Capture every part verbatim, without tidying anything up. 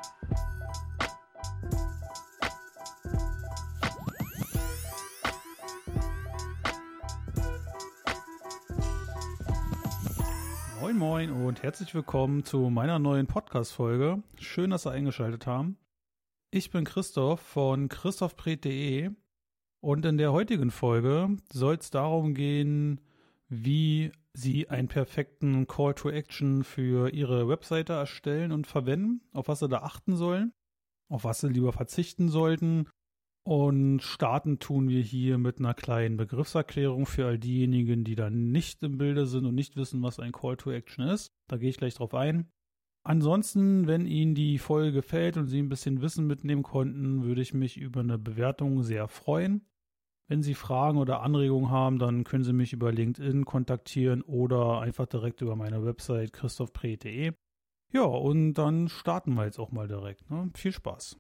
Moin Moin und herzlich willkommen zu meiner neuen Podcast-Folge. Schön, dass Sie eingeschaltet haben. Ich bin Christoph von christoph preth punkt de und in der heutigen Folge soll es darum gehen, wie Sie einen perfekten Call to Action für Ihre Webseite erstellen und verwenden, auf was Sie da achten sollen, auf was Sie lieber verzichten sollten. Und starten tun wir hier mit einer kleinen Begriffserklärung für all diejenigen, die da nicht im Bilde sind und nicht wissen, was ein Call to Action ist. Da gehe ich gleich drauf ein. Ansonsten, wenn Ihnen die Folge gefällt und Sie ein bisschen Wissen mitnehmen konnten, würde ich mich über eine Bewertung sehr freuen. Wenn Sie Fragen oder Anregungen haben, dann können Sie mich über LinkedIn kontaktieren oder einfach direkt über meine Website christoph preth punkt de. Ja, und dann starten wir jetzt auch mal direkt. Ne? Viel Spaß.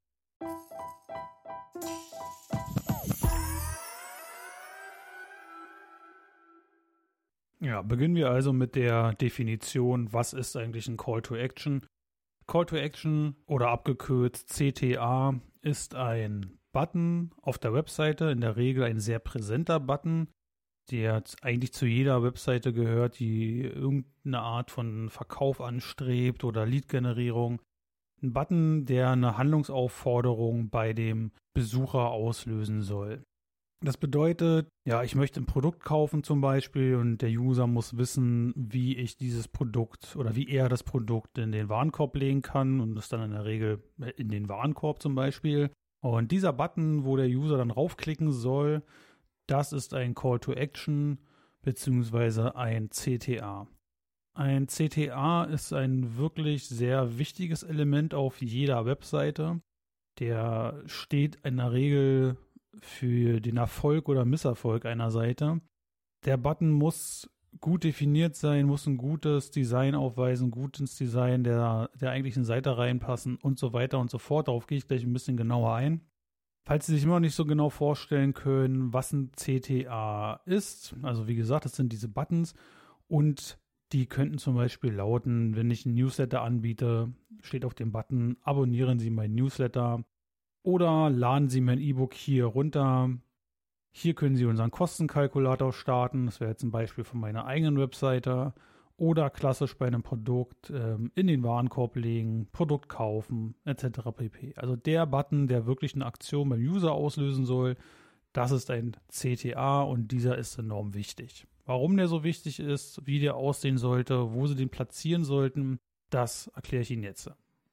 Ja, beginnen wir also mit der Definition, was ist eigentlich ein Call to Action? Call to Action oder abgekürzt C T A ist ein Button auf der Webseite, in der Regel ein sehr präsenter Button, der eigentlich zu jeder Webseite gehört, die irgendeine Art von Verkauf anstrebt oder Lead-Generierung. Ein Button, der eine Handlungsaufforderung bei dem Besucher auslösen soll. Das bedeutet, ja, ich möchte ein Produkt kaufen zum Beispiel und der User muss wissen, wie ich dieses Produkt oder wie er das Produkt in den Warenkorb legen kann und das dann in der Regel in den Warenkorb zum Beispiel. Und dieser Button, wo der User dann raufklicken soll, das ist ein Call to Action beziehungsweise ein C T A. Ein C T A ist ein wirklich sehr wichtiges Element auf jeder Webseite. Der steht in der Regel für den Erfolg oder Misserfolg einer Seite. Der Button muss gut definiert sein, muss ein gutes Design aufweisen, gut ins Design der, der eigentlichen Seite reinpassen und so weiter und so fort. Darauf gehe ich gleich ein bisschen genauer ein. Falls Sie sich immer noch nicht so genau vorstellen können, was ein C T A ist, also wie gesagt, das sind diese Buttons und die könnten zum Beispiel lauten, wenn ich einen Newsletter anbiete, steht auf dem Button, abonnieren Sie meinen Newsletter. Oder laden Sie mein E-Book hier runter. Hier können Sie unseren Kostenkalkulator starten. Das wäre jetzt ein Beispiel von meiner eigenen Webseite. Oder klassisch bei einem Produkt ähm, in den Warenkorb legen, Produkt kaufen, et cetera pp. Also der Button, der wirklich eine Aktion beim User auslösen soll, das ist ein C T A und dieser ist enorm wichtig. Warum der so wichtig ist, wie der aussehen sollte, wo Sie den platzieren sollten, das erkläre ich Ihnen jetzt.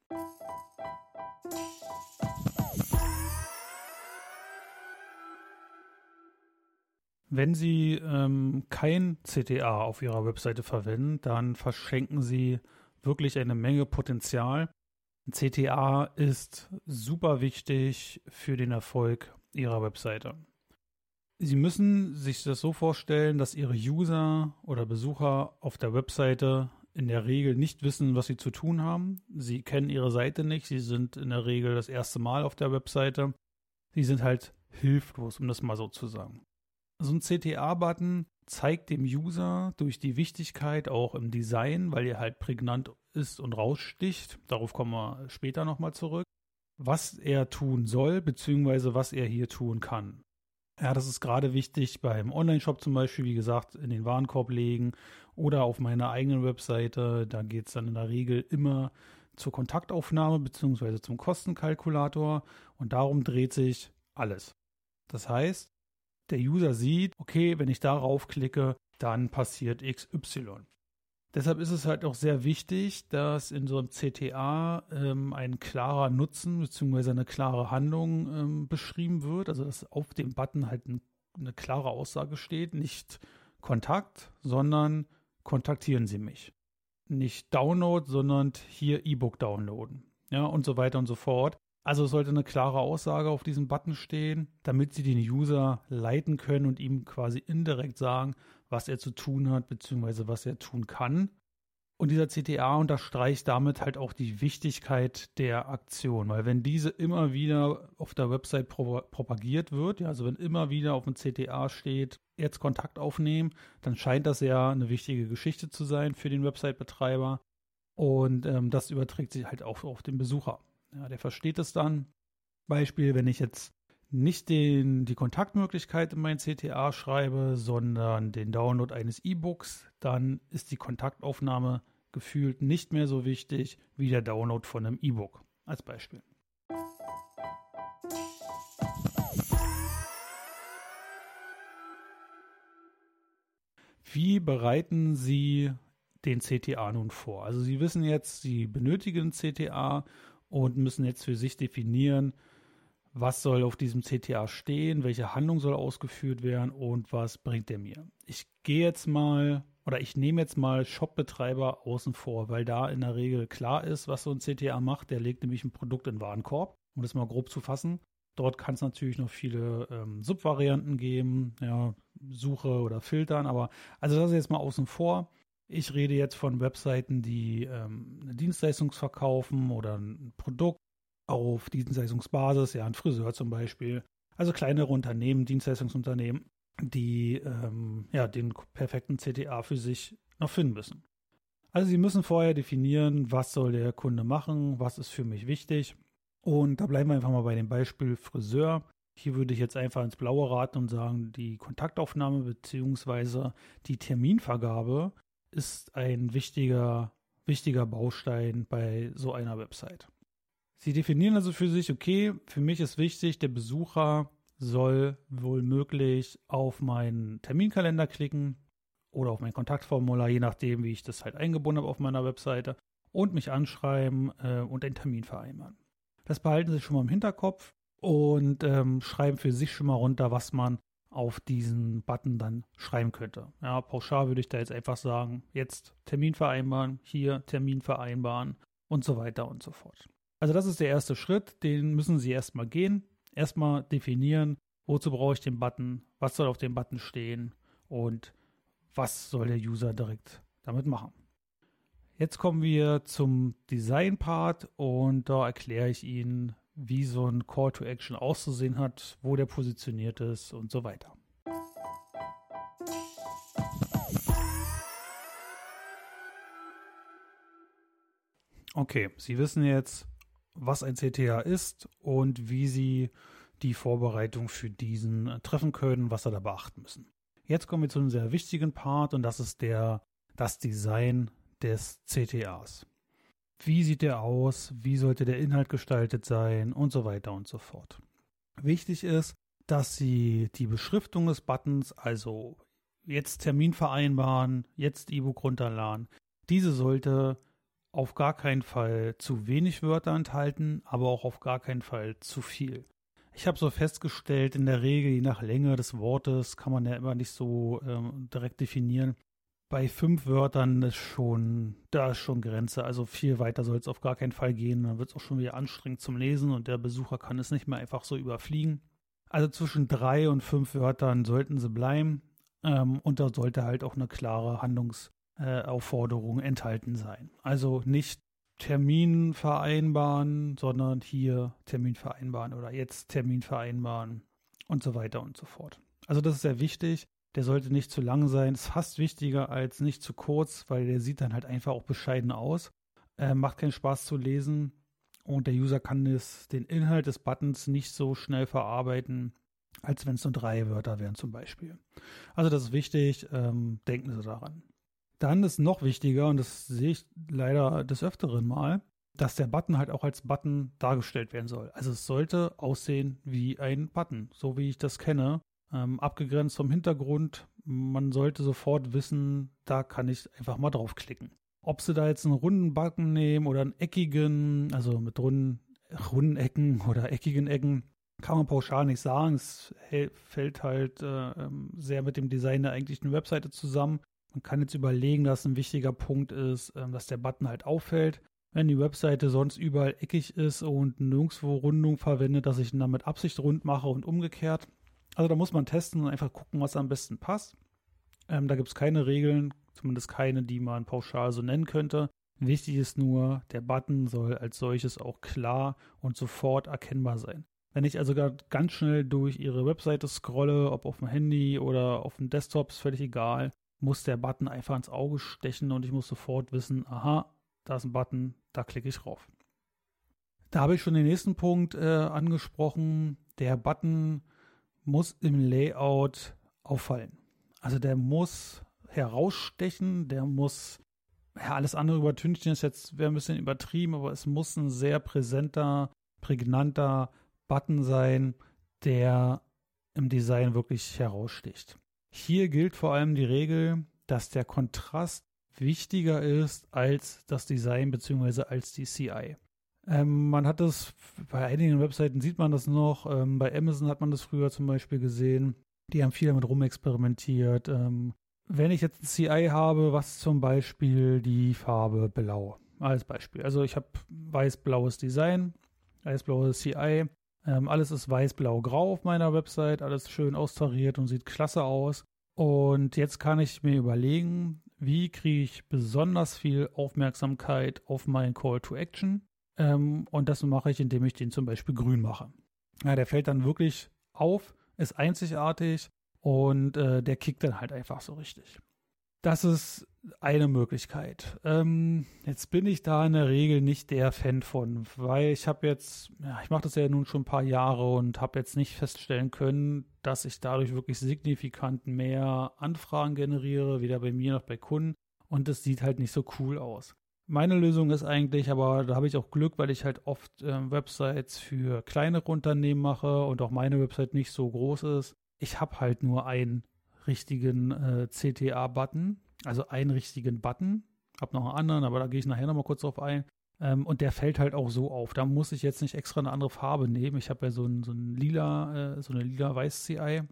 Wenn Sie ähm, kein C T A auf Ihrer Webseite verwenden, dann verschenken Sie wirklich eine Menge Potenzial. Ein C T A ist super wichtig für den Erfolg Ihrer Webseite. Sie müssen sich das so vorstellen, dass Ihre User oder Besucher auf der Webseite in der Regel nicht wissen, was sie zu tun haben. Sie kennen Ihre Seite nicht, Sie sind in der Regel das erste Mal auf der Webseite. Sie sind halt hilflos, um das mal so zu sagen. So ein C T A-Button zeigt dem User durch die Wichtigkeit auch im Design, weil er halt prägnant ist und raussticht, darauf kommen wir später nochmal zurück, was er tun soll, beziehungsweise was er hier tun kann. Ja, das ist gerade wichtig beim Online-Shop zum Beispiel, wie gesagt, in den Warenkorb legen oder auf meiner eigenen Webseite. Da geht es dann in der Regel immer zur Kontaktaufnahme beziehungsweise zum Kostenkalkulator und darum dreht sich alles. Das heißt, der User sieht, okay, wenn ich darauf klicke, dann passiert X Y. Deshalb ist es halt auch sehr wichtig, dass in so einem C T A ähm, ein klarer Nutzen bzw. eine klare Handlung ähm, beschrieben wird. Also dass auf dem Button halt ein, eine klare Aussage steht. Nicht Kontakt, sondern kontaktieren Sie mich. Nicht Download, sondern hier E-Book downloaden. Ja, und so weiter und so fort. Also es sollte eine klare Aussage auf diesem Button stehen, damit Sie den User leiten können und ihm quasi indirekt sagen, was er zu tun hat bzw. was er tun kann. Und dieser C T A unterstreicht damit halt auch die Wichtigkeit der Aktion, weil wenn diese immer wieder auf der Website pro- propagiert wird, ja, also wenn immer wieder auf dem C T A steht, jetzt Kontakt aufnehmen, dann scheint das ja eine wichtige Geschichte zu sein für den Website-Betreiber und ähm, das überträgt sich halt auch auf den Besucher. Ja, der versteht es dann. Beispiel, wenn ich jetzt nicht den, die Kontaktmöglichkeit in mein C T A schreibe, sondern den Download eines E-Books, dann ist die Kontaktaufnahme gefühlt nicht mehr so wichtig wie der Download von einem E-Book. Als Beispiel. Wie bereiten Sie den C T A nun vor? Also Sie wissen jetzt, Sie benötigen C T A und müssen jetzt für sich definieren, was soll auf diesem C T A stehen, welche Handlung soll ausgeführt werden und was bringt der mir. Ich gehe jetzt mal oder ich nehme jetzt mal Shopbetreiber außen vor, weil da in der Regel klar ist, was so ein C T A macht. Der legt nämlich ein Produkt in den Warenkorb, um das mal grob zu fassen. Dort kann es natürlich noch viele ähm, Subvarianten geben, ja, Suche oder Filtern, aber also das ist jetzt mal außen vor. Ich rede jetzt von Webseiten, die ähm, eine Dienstleistung verkaufen oder ein Produkt auf Dienstleistungsbasis, ja, ein Friseur zum Beispiel. Also kleinere Unternehmen, Dienstleistungsunternehmen, die ähm, ja, den perfekten C T A für sich noch finden müssen. Also Sie müssen vorher definieren, was soll der Kunde machen, was ist für mich wichtig. Und da bleiben wir einfach mal bei dem Beispiel Friseur. Hier würde ich jetzt einfach ins Blaue raten und sagen, die Kontaktaufnahme bzw. die Terminvergabe ist ein wichtiger, wichtiger Baustein bei so einer Website. Sie definieren also für sich, okay, für mich ist wichtig, der Besucher soll wohl möglich auf meinen Terminkalender klicken oder auf mein Kontaktformular, je nachdem, wie ich das halt eingebunden habe auf meiner Webseite, und mich anschreiben äh, und einen Termin vereinbaren. Das behalten Sie schon mal im Hinterkopf und ähm, schreiben für sich schon mal runter, was man auf diesen Button dann schreiben könnte. Ja, pauschal würde ich da jetzt einfach sagen, jetzt Termin vereinbaren, hier Termin vereinbaren und so weiter und so fort. Also das ist der erste Schritt, den müssen Sie erstmal gehen. Erstmal definieren, wozu brauche ich den Button, was soll auf dem Button stehen und was soll der User direkt damit machen. Jetzt kommen wir zum Design-Part und da erkläre ich Ihnen, wie so ein Call to Action auszusehen hat, wo der positioniert ist und so weiter. Okay, Sie wissen jetzt, was ein C T A ist und wie Sie die Vorbereitung für diesen treffen können, was Sie da beachten müssen. Jetzt kommen wir zu einem sehr wichtigen Part und das ist der, das Design des C T As. Wie sieht der aus? Wie sollte der Inhalt gestaltet sein? Und so weiter und so fort. Wichtig ist, dass Sie die Beschriftung des Buttons, also jetzt Termin vereinbaren, jetzt E-Book runterladen, diese sollte auf gar keinen Fall zu wenig Wörter enthalten, aber auch auf gar keinen Fall zu viel. Ich habe so festgestellt, in der Regel, je nach Länge des Wortes, kann man ja immer nicht so ähm, direkt definieren. Bei fünf Wörtern ist schon, da ist schon Grenze. Also viel weiter soll es auf gar keinen Fall gehen. Dann wird es auch schon wieder anstrengend zum Lesen und der Besucher kann es nicht mehr einfach so überfliegen. Also zwischen drei und fünf Wörtern sollten sie bleiben. Ähm, und da sollte halt auch eine klare Handlungsaufforderung äh, enthalten sein. Also nicht Termin vereinbaren, sondern hier Termin vereinbaren oder jetzt Termin vereinbaren und so weiter und so fort. Also das ist sehr wichtig. Der sollte nicht zu lang sein. Ist fast wichtiger als nicht zu kurz, weil der sieht dann halt einfach auch bescheiden aus. Äh, macht keinen Spaß zu lesen und der User kann das, den Inhalt des Buttons nicht so schnell verarbeiten, als wenn es nur drei Wörter wären zum Beispiel. Also das ist wichtig, ähm, denken Sie daran. Dann ist noch wichtiger, und das sehe ich leider des Öfteren mal, dass der Button halt auch als Button dargestellt werden soll. Also es sollte aussehen wie ein Button, so wie ich das kenne. Ähm, abgegrenzt vom Hintergrund. Man sollte sofort wissen, da kann ich einfach mal draufklicken. Ob Sie da jetzt einen runden Button nehmen oder einen eckigen, also mit runden, runden Ecken oder eckigen Ecken, kann man pauschal nicht sagen. Es fällt halt äh, sehr mit dem Design der eigentlichen Webseite zusammen. Man kann jetzt überlegen, dass ein wichtiger Punkt ist, äh, dass der Button halt auffällt. Wenn die Webseite sonst überall eckig ist und nirgendwo Rundung verwendet, dass ich ihn dann mit Absicht rund mache und umgekehrt. Also da muss man testen und einfach gucken, was am besten passt. Ähm, da gibt es keine Regeln, zumindest keine, die man pauschal so nennen könnte. Wichtig ist nur, der Button soll als solches auch klar und sofort erkennbar sein. Wenn ich also ganz schnell durch Ihre Webseite scrolle, ob auf dem Handy oder auf dem Desktop, ist völlig egal, muss der Button einfach ins Auge stechen und ich muss sofort wissen, aha, da ist ein Button, da klicke ich rauf. Da habe ich schon den nächsten Punkt äh, angesprochen. Der Button muss im Layout auffallen. Also der muss herausstechen, der muss, ja, alles andere übertünchen ist jetzt, wäre ein bisschen übertrieben, aber es muss ein sehr präsenter, prägnanter Button sein, der im Design wirklich heraussticht. Hier gilt vor allem die Regel, dass der Kontrast wichtiger ist als das Design bzw. als die C I. Ähm, man hat das, bei einigen Webseiten sieht man das noch, ähm, bei Amazon hat man das früher zum Beispiel gesehen, die haben viel damit rumexperimentiert. Ähm, wenn ich jetzt ein C I habe, was zum Beispiel die Farbe Blau als Beispiel. Also ich habe weiß-blaues Design, weiß-blaues C I, ähm, alles ist weiß-blau-grau auf meiner Website, alles schön austariert und sieht klasse aus. Und jetzt kann ich mir überlegen, wie kriege ich besonders viel Aufmerksamkeit auf meinen Call to Action. Ähm, und das mache ich, indem ich den zum Beispiel grün mache. Ja, der fällt dann wirklich auf, ist einzigartig und äh, der kickt dann halt einfach so richtig. Das ist eine Möglichkeit. Ähm, jetzt bin ich da in der Regel nicht der Fan von, weil ich habe jetzt, ja, ich mache das ja nun schon ein paar Jahre und habe jetzt nicht feststellen können, dass ich dadurch wirklich signifikant mehr Anfragen generiere, weder bei mir noch bei Kunden, und es sieht halt nicht so cool aus. Meine Lösung ist eigentlich, aber da habe ich auch Glück, weil ich halt oft äh, Websites für kleinere Unternehmen mache und auch meine Website nicht so groß ist. Ich habe halt nur einen richtigen äh, C T A-Button, also einen richtigen Button. Habe noch einen anderen, aber da gehe ich nachher nochmal kurz drauf ein. Ähm, und der fällt halt auch so auf. Da muss ich jetzt nicht extra eine andere Farbe nehmen. Ich habe ja so ein, so ein lila, äh, so eine lila-weiß-C I.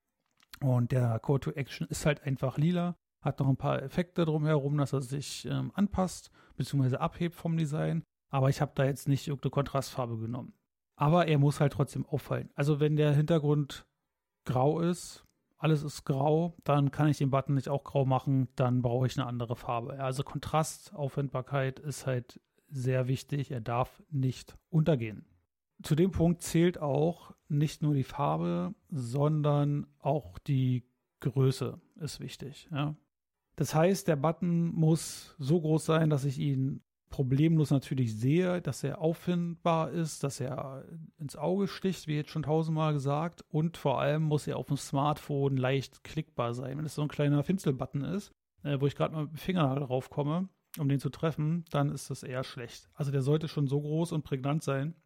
Und der Call to Action ist halt einfach lila. Hat noch ein paar Effekte drumherum, dass er sich ähm, anpasst, beziehungsweise abhebt vom Design. Aber ich habe da jetzt nicht irgendeine Kontrastfarbe genommen. Aber er muss halt trotzdem auffallen. Also wenn der Hintergrund grau ist, alles ist grau, dann kann ich den Button nicht auch grau machen, dann brauche ich eine andere Farbe. Also Kontrast, Auffindbarkeit ist halt sehr wichtig. Er darf nicht untergehen. Zu dem Punkt zählt auch nicht nur die Farbe, sondern auch die Größe ist wichtig. Ja. Das heißt, der Button muss so groß sein, dass ich ihn problemlos natürlich sehe, dass er auffindbar ist, dass er ins Auge sticht, wie jetzt schon tausendmal gesagt, und vor allem muss er auf dem Smartphone leicht klickbar sein. Wenn es so ein kleiner Finzel-Button ist, äh, wo ich gerade mal mit dem Finger drauf komme, um den zu treffen, dann ist das eher schlecht. Also der sollte schon so groß und prägnant sein,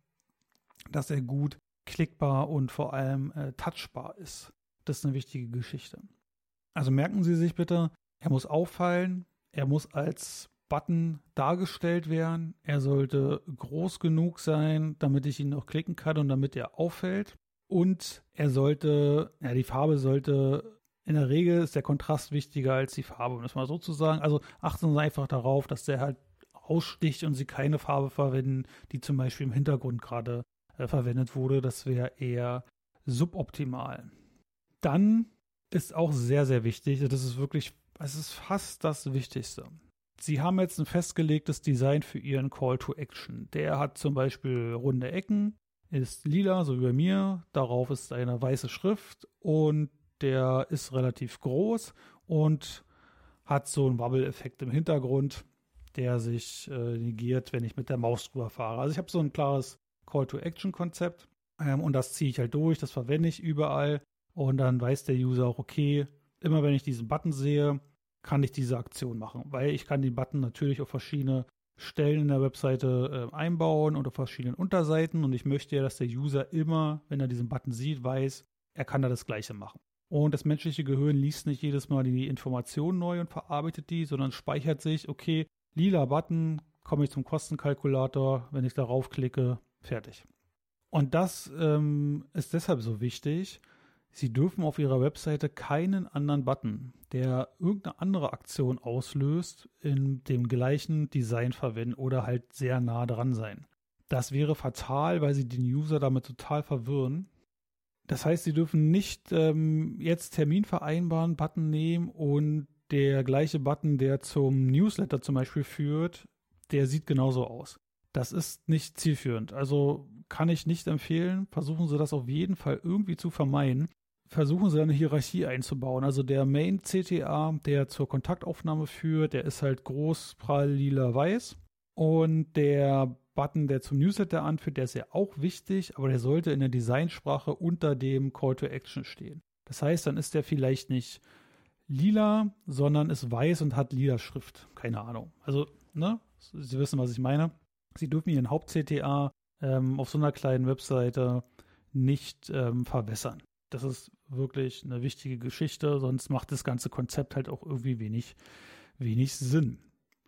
dass er gut klickbar und vor allem äh, touchbar ist. Das ist eine wichtige Geschichte. Also merken Sie sich bitte, er muss auffallen, er muss als Button dargestellt werden, er sollte groß genug sein, damit ich ihn noch klicken kann und damit er auffällt, und er sollte, ja, die Farbe sollte, in der Regel ist der Kontrast wichtiger als die Farbe, um das mal so zu sagen. Also achten Sie einfach darauf, dass der halt aussticht und Sie keine Farbe verwenden, die zum Beispiel im Hintergrund gerade äh, verwendet wurde. Das wäre eher suboptimal. Dann ist auch sehr, sehr wichtig, das ist wirklich, es ist fast das Wichtigste. Sie haben jetzt ein festgelegtes Design für Ihren Call to Action. Der hat zum Beispiel runde Ecken, ist lila, so wie bei mir. Darauf ist eine weiße Schrift und der ist relativ groß und hat so einen Wobble-Effekt im Hintergrund, der sich äh, negiert, wenn ich mit der Maus drüber fahre. Also ich habe so ein klares Call to Action-Konzept ähm, und das ziehe ich halt durch, das verwende ich überall, und dann weiß der User auch, okay, immer wenn ich diesen Button sehe, kann ich diese Aktion machen, weil ich kann den Button natürlich auf verschiedene Stellen in der Webseite äh, einbauen und auf verschiedenen Unterseiten, und ich möchte ja, dass der User immer, wenn er diesen Button sieht, weiß, er kann da das Gleiche machen. Und das menschliche Gehirn liest nicht jedes Mal die Informationen neu und verarbeitet die, sondern speichert sich, okay, lila Button, komme ich zum Kostenkalkulator, wenn ich darauf klicke, fertig. Und das ähm, ist deshalb so wichtig. Sie dürfen auf Ihrer Webseite keinen anderen Button, der irgendeine andere Aktion auslöst, in dem gleichen Design verwenden oder halt sehr nah dran sein. Das wäre fatal, weil Sie den User damit total verwirren. Das heißt, Sie dürfen nicht ähm, jetzt Termin vereinbaren Button nehmen und der gleiche Button, der zum Newsletter zum Beispiel führt, der sieht genauso aus. Das ist nicht zielführend. Also kann ich nicht empfehlen. Versuchen Sie das auf jeden Fall irgendwie zu vermeiden. Versuchen Sie eine Hierarchie einzubauen. Also der Main-C T A, der zur Kontaktaufnahme führt, der ist halt groß, prall, lila, weiß. Und der Button, der zum Newsletter anführt, der ist ja auch wichtig, aber der sollte in der Designsprache unter dem Call to Action stehen. Das heißt, dann ist der vielleicht nicht lila, sondern ist weiß und hat lila Schrift. Keine Ahnung. Also, ne, Sie wissen, was ich meine. Sie dürfen Ihren Haupt-C T A ähm, auf so einer kleinen Webseite nicht ähm, verwässern. Das ist wirklich eine wichtige Geschichte, sonst macht das ganze Konzept halt auch irgendwie wenig, wenig Sinn.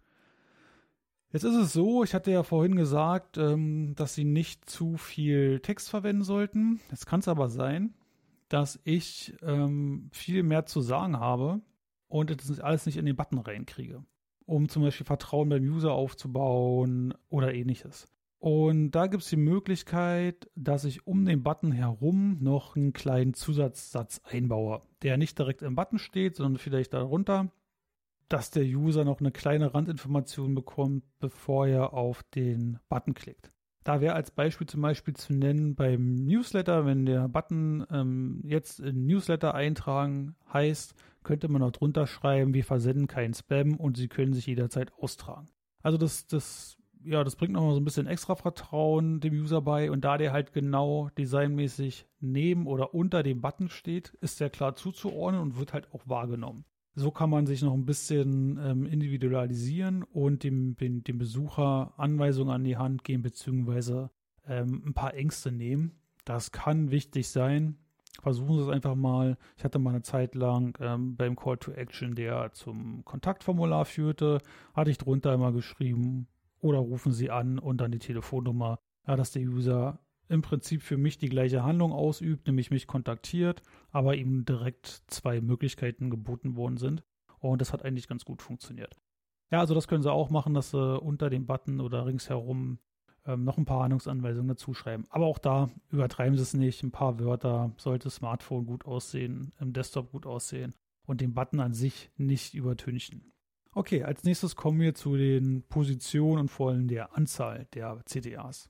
Jetzt ist es so, ich hatte ja vorhin gesagt, ähm, dass Sie nicht zu viel Text verwenden sollten. Jetzt kann es aber sein, dass ich ähm, viel mehr zu sagen habe und das alles nicht in den Button reinkriege, um zum Beispiel Vertrauen beim User aufzubauen oder ähnliches. Und da gibt es die Möglichkeit, dass ich um den Button herum noch einen kleinen Zusatzsatz einbaue, der nicht direkt im Button steht, sondern vielleicht darunter, dass der User noch eine kleine Randinformation bekommt, bevor er auf den Button klickt. Da wäre als Beispiel zum Beispiel zu nennen beim Newsletter, wenn der Button ähm, jetzt in Newsletter eintragen heißt, könnte man noch drunter schreiben, wir versenden keinen Spam und Sie können sich jederzeit austragen. Also das, das, ja, das bringt nochmal so ein bisschen extra Vertrauen dem User bei und da der halt genau designmäßig neben oder unter dem Button steht, ist der klar zuzuordnen und wird halt auch wahrgenommen. So kann man sich noch ein bisschen ähm, individualisieren und dem, dem, dem Besucher Anweisungen an die Hand geben, beziehungsweise ähm, ein paar Ängste nehmen. Das kann wichtig sein. Versuchen Sie es einfach mal. Ich hatte mal eine Zeit lang ähm, beim Call to Action, der zum Kontaktformular führte, hatte ich drunter immer geschrieben, oder rufen Sie an und dann die Telefonnummer, ja, dass der User im Prinzip für mich die gleiche Handlung ausübt, nämlich mich kontaktiert, aber ihm direkt zwei Möglichkeiten geboten worden sind. Und das hat eigentlich ganz gut funktioniert. Ja, also das können Sie auch machen, dass Sie unter dem Button oder ringsherum ähm, noch ein paar Handlungsanweisungen dazu schreiben. Aber auch da übertreiben Sie es nicht. Ein paar Wörter sollte das Smartphone gut aussehen, im Desktop gut aussehen und den Button an sich nicht übertünchen. Okay, als nächstes kommen wir zu den Positionen und vor allem der Anzahl der C T As.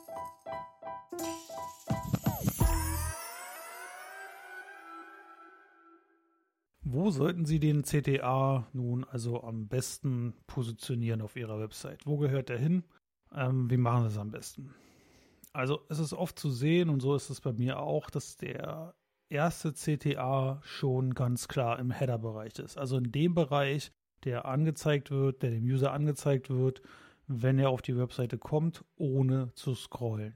Wo sollten Sie den C T A nun also am besten positionieren auf Ihrer Website? Wo gehört der hin? Ähm, wie machen Sie es am besten? Also es ist oft zu sehen, und so ist es bei mir auch, dass der erste C T A schon ganz klar im Header-Bereich ist. Also in dem Bereich, der angezeigt wird, der dem User angezeigt wird, wenn er auf die Webseite kommt, ohne zu scrollen.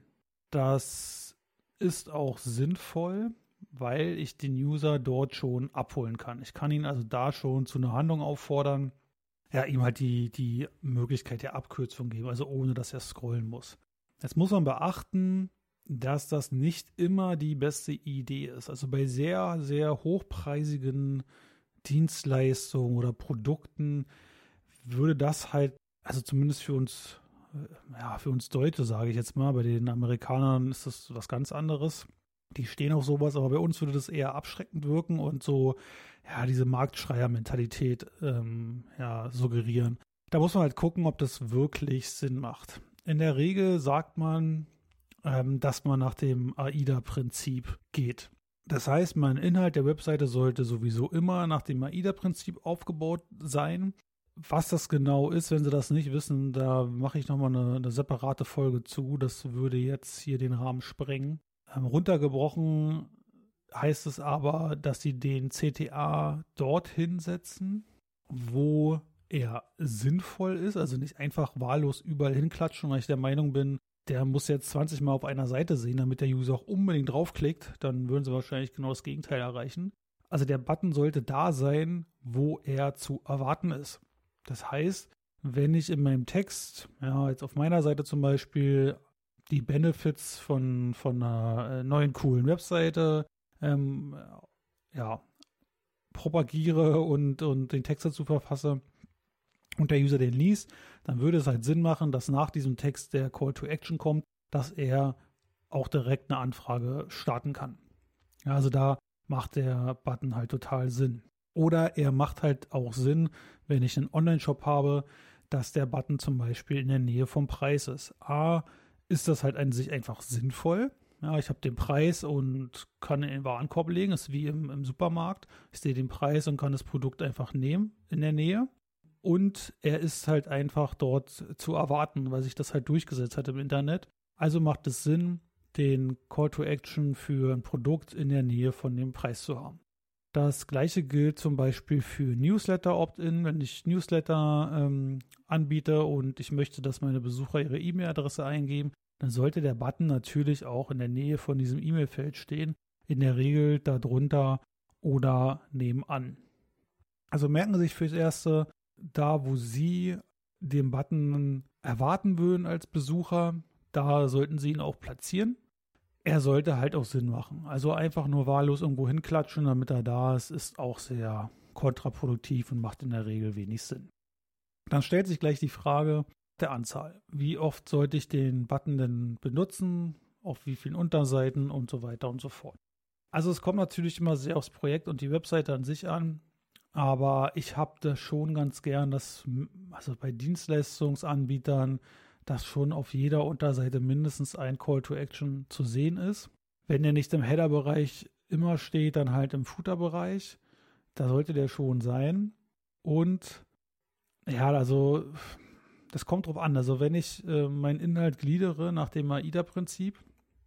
Das ist auch sinnvoll, weil ich den User dort schon abholen kann. Ich kann ihn also da schon zu einer Handlung auffordern, ja, ihm halt die, die Möglichkeit der Abkürzung geben, also ohne, dass er scrollen muss. Jetzt muss man beachten, dass das nicht immer die beste Idee ist. Also bei sehr, sehr hochpreisigen Dienstleistungen oder Produkten würde das halt, also zumindest für uns, ja, für uns Deutsche, sage ich jetzt mal, bei den Amerikanern ist das was ganz anderes. Die stehen auf sowas, aber bei uns würde das eher abschreckend wirken und so, ja, diese Marktschreier-Mentalität ähm, ja, suggerieren. Da muss man halt gucken, ob das wirklich Sinn macht. In der Regel sagt man, ähm, dass man nach dem AIDA-Prinzip geht. Das heißt, mein Inhalt der Webseite sollte sowieso immer nach dem AIDA-Prinzip aufgebaut sein. Was das genau ist, wenn Sie das nicht wissen, da mache ich nochmal eine, eine separate Folge zu. Das würde jetzt hier den Rahmen sprengen. Ähm, runtergebrochen heißt es aber, dass Sie den C T A dorthin setzen, wo er sinnvoll ist. Also nicht einfach wahllos überall hinklatschen, weil ich der Meinung bin, der muss jetzt zwanzig Mal auf einer Seite sehen, damit der User auch unbedingt draufklickt. Dann würden Sie wahrscheinlich genau das Gegenteil erreichen. Also der Button sollte da sein, wo er zu erwarten ist. Das heißt, wenn ich in meinem Text, ja, jetzt auf meiner Seite zum Beispiel, die Benefits von, von einer neuen coolen Webseite ähm, ja, propagiere und, und den Text dazu verfasse und der User den liest, dann würde es halt Sinn machen, dass nach diesem Text der Call to Action kommt, dass er auch direkt eine Anfrage starten kann. Ja, also da macht der Button halt total Sinn. Oder er macht halt auch Sinn, wenn ich einen Online-Shop habe, dass der Button zum Beispiel in der Nähe vom Preis ist. A, ist das halt an sich einfach sinnvoll. Ja, ich habe den Preis und kann in den Warenkorb legen. Das ist wie im, im Supermarkt. Ich sehe den Preis und kann das Produkt einfach nehmen in der Nähe. und er ist halt einfach dort zu erwarten, weil sich das halt durchgesetzt hat im Internet. Also macht es Sinn, den Call to Action für ein Produkt in der Nähe von dem Preis zu haben. Das gleiche gilt zum Beispiel für Newsletter Opt-in. Wenn ich Newsletter ähm, anbiete und ich möchte, dass meine Besucher ihre E-Mail-Adresse eingeben, dann sollte der Button natürlich auch in der Nähe von diesem E-Mail-Feld stehen, in der Regel darunter oder nebenan. Also merken Sie sich fürs Erste, da wo Sie den Button erwarten würden als Besucher, da sollten Sie ihn auch platzieren. Er sollte halt auch Sinn machen. Also einfach nur wahllos irgendwo hinklatschen, damit er da ist, ist auch sehr kontraproduktiv und macht in der Regel wenig Sinn. Dann stellt sich gleich die Frage der Anzahl. Wie oft sollte ich den Button denn benutzen? Auf wie vielen Unterseiten und so weiter und so fort. Also es kommt natürlich immer sehr aufs Projekt und die Webseite an sich an. Aber ich habe das schon ganz gern, dass also bei Dienstleistungsanbietern dass schon auf jeder Unterseite mindestens ein Call to Action zu sehen ist. Wenn der nicht im Header-Bereich immer steht, dann halt im Footer-Bereich. Da sollte der schon sein. Und ja, also das kommt drauf an. Also wenn ich äh, meinen Inhalt gliedere nach dem AIDA-Prinzip,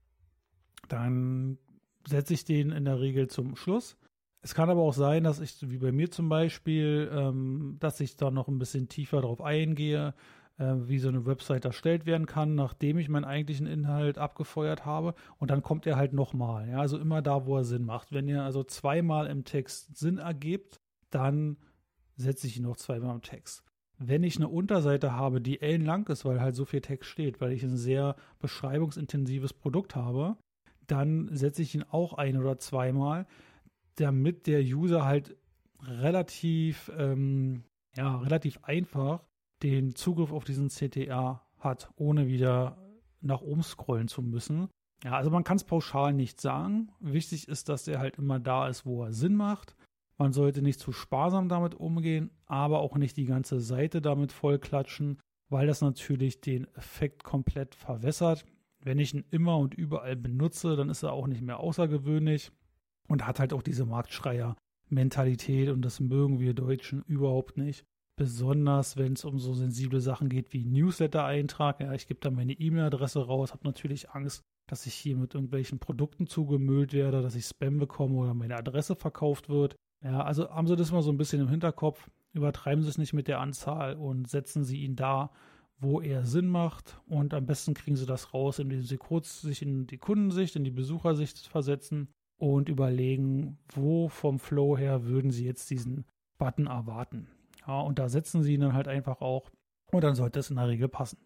dann setze ich den in der Regel zum Schluss. Es kann aber auch sein, dass ich, wie bei mir zum Beispiel, ähm, dass ich da noch ein bisschen tiefer drauf eingehe, wie so eine Website erstellt werden kann, nachdem ich meinen eigentlichen Inhalt abgefeuert habe. Und dann kommt er halt nochmal. Ja, also immer da, wo er Sinn macht. Wenn ihr also zweimal im Text Sinn ergibt, dann setze ich ihn noch zweimal im Text. Wenn ich eine Unterseite habe, die ellenlang ist, weil halt so viel Text steht, weil ich ein sehr beschreibungsintensives Produkt habe, dann setze ich ihn auch ein oder zweimal, damit der User halt relativ, ähm, ja, relativ einfach den Zugriff auf diesen C T A hat, ohne wieder nach oben scrollen zu müssen. Ja, also man kann es pauschal nicht sagen. Wichtig ist, dass der halt immer da ist, wo er Sinn macht. Man sollte nicht zu sparsam damit umgehen, aber auch nicht die ganze Seite damit vollklatschen, weil das natürlich den Effekt komplett verwässert. Wenn ich ihn immer und überall benutze, dann ist er auch nicht mehr außergewöhnlich und hat halt auch diese Marktschreier-Mentalität und das mögen wir Deutschen überhaupt nicht. Besonders, wenn es um so sensible Sachen geht wie Newsletter-Eintrag. Ja, ich gebe dann meine E-Mail-Adresse raus, habe natürlich Angst, dass ich hier mit irgendwelchen Produkten zugemüllt werde, dass ich Spam bekomme oder meine Adresse verkauft wird. Ja, also haben Sie das mal so ein bisschen im Hinterkopf. Übertreiben Sie es nicht mit der Anzahl und setzen Sie ihn da, wo er Sinn macht. Und am besten kriegen Sie das raus, indem Sie kurz sich in die Kundensicht, in die Besuchersicht versetzen und überlegen, wo vom Flow her würden Sie jetzt diesen Button erwarten. Ja, und da setzen Sie ihn dann halt einfach auch und dann sollte es in der Regel passen.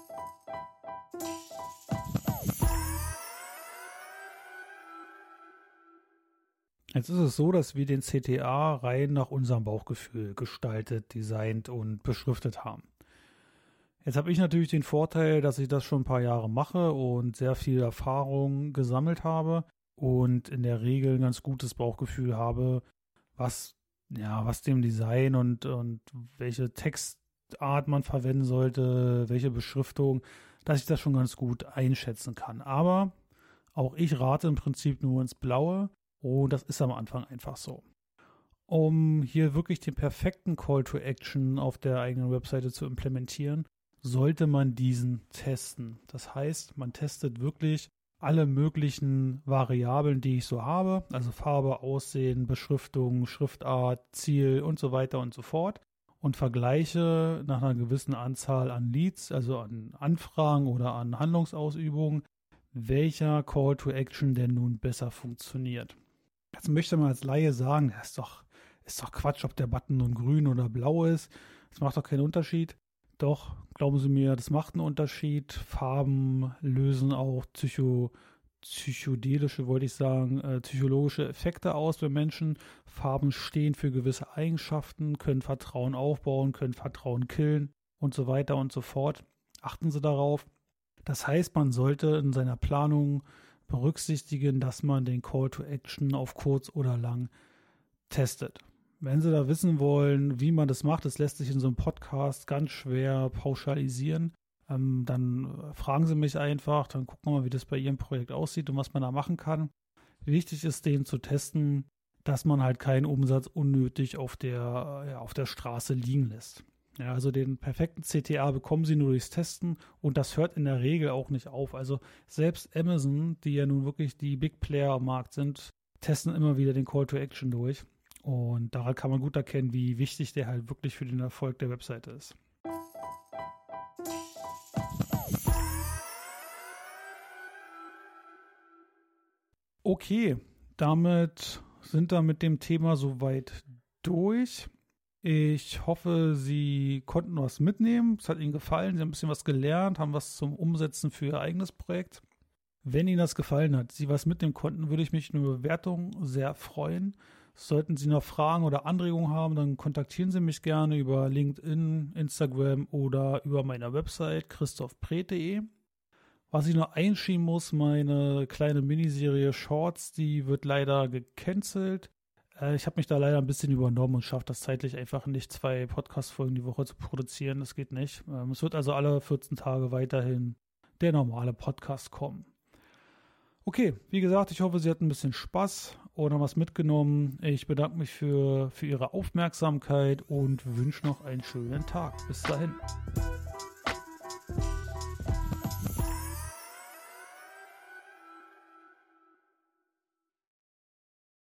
Jetzt ist es so, dass wir den C T A rein nach unserem Bauchgefühl gestaltet, designt und beschriftet haben. Jetzt habe ich natürlich den Vorteil, dass ich das schon ein paar Jahre mache und sehr viel Erfahrung gesammelt habe und in der Regel ein ganz gutes Bauchgefühl habe, was Ja, was dem Design und, und welche Textart man verwenden sollte, welche Beschriftung, dass ich das schon ganz gut einschätzen kann. Aber auch ich rate im Prinzip nur ins Blaue und das ist am Anfang einfach so. Um hier wirklich den perfekten Call to Action auf der eigenen Webseite zu implementieren, sollte man diesen testen. Das heißt, man testet wirklich alle möglichen Variablen, die ich so habe, also Farbe, Aussehen, Beschriftung, Schriftart, Ziel und so weiter und so fort und vergleiche nach einer gewissen Anzahl an Leads, also an Anfragen oder an Handlungsausübungen, welcher Call to Action denn nun besser funktioniert. Jetzt möchte man als Laie sagen, das ist doch, ist doch Quatsch, ob der Button nun grün oder blau ist, das macht doch keinen Unterschied. Doch, glauben Sie mir, das macht einen Unterschied. Farben lösen auch psycho, psychedelische, wollte ich sagen, äh, psychologische Effekte aus bei Menschen. Farben stehen für gewisse Eigenschaften, können Vertrauen aufbauen, können Vertrauen killen und so weiter und so fort. Achten Sie darauf. Das heißt, man sollte in seiner Planung berücksichtigen, dass man den Call to Action auf kurz oder lang testet. Wenn Sie da wissen wollen, wie man das macht, das lässt sich in so einem Podcast ganz schwer pauschalisieren, ähm, dann fragen Sie mich einfach, dann gucken wir mal, wie das bei Ihrem Projekt aussieht und was man da machen kann. Wichtig ist, den zu testen, dass man halt keinen Umsatz unnötig auf der, ja, auf der Straße liegen lässt. Ja, also den perfekten C T A bekommen sie nur durchs Testen und das hört in der Regel auch nicht auf. Also selbst Amazon, die ja nun wirklich die Big Player am Markt sind, testen immer wieder den Call to Action durch. Und daran kann man gut erkennen, wie wichtig der halt wirklich für den Erfolg der Webseite ist. Okay, damit sind wir mit dem Thema soweit durch. Ich hoffe, Sie konnten was mitnehmen. Es hat Ihnen gefallen. Sie haben ein bisschen was gelernt, haben was zum Umsetzen für Ihr eigenes Projekt. Wenn Ihnen das gefallen hat, Sie was mitnehmen konnten, würde ich mich über eine Bewertung sehr freuen. Sollten Sie noch Fragen oder Anregungen haben, dann kontaktieren Sie mich gerne über LinkedIn, Instagram oder über meine Website christoph preth punkt de. Was ich noch einschieben muss, meine kleine Miniserie Shorts, die wird leider gecancelt. Äh, ich habe mich da leider ein bisschen übernommen und schaffe das zeitlich einfach nicht, zwei Podcast-Folgen die Woche zu produzieren. Das geht nicht. Ähm, es wird also alle vierzehn Tage weiterhin der normale Podcast kommen. Okay, wie gesagt, ich hoffe, Sie hatten ein bisschen Spaß und haben was mitgenommen. Ich bedanke mich für, für Ihre Aufmerksamkeit und wünsche noch einen schönen Tag. Bis dahin.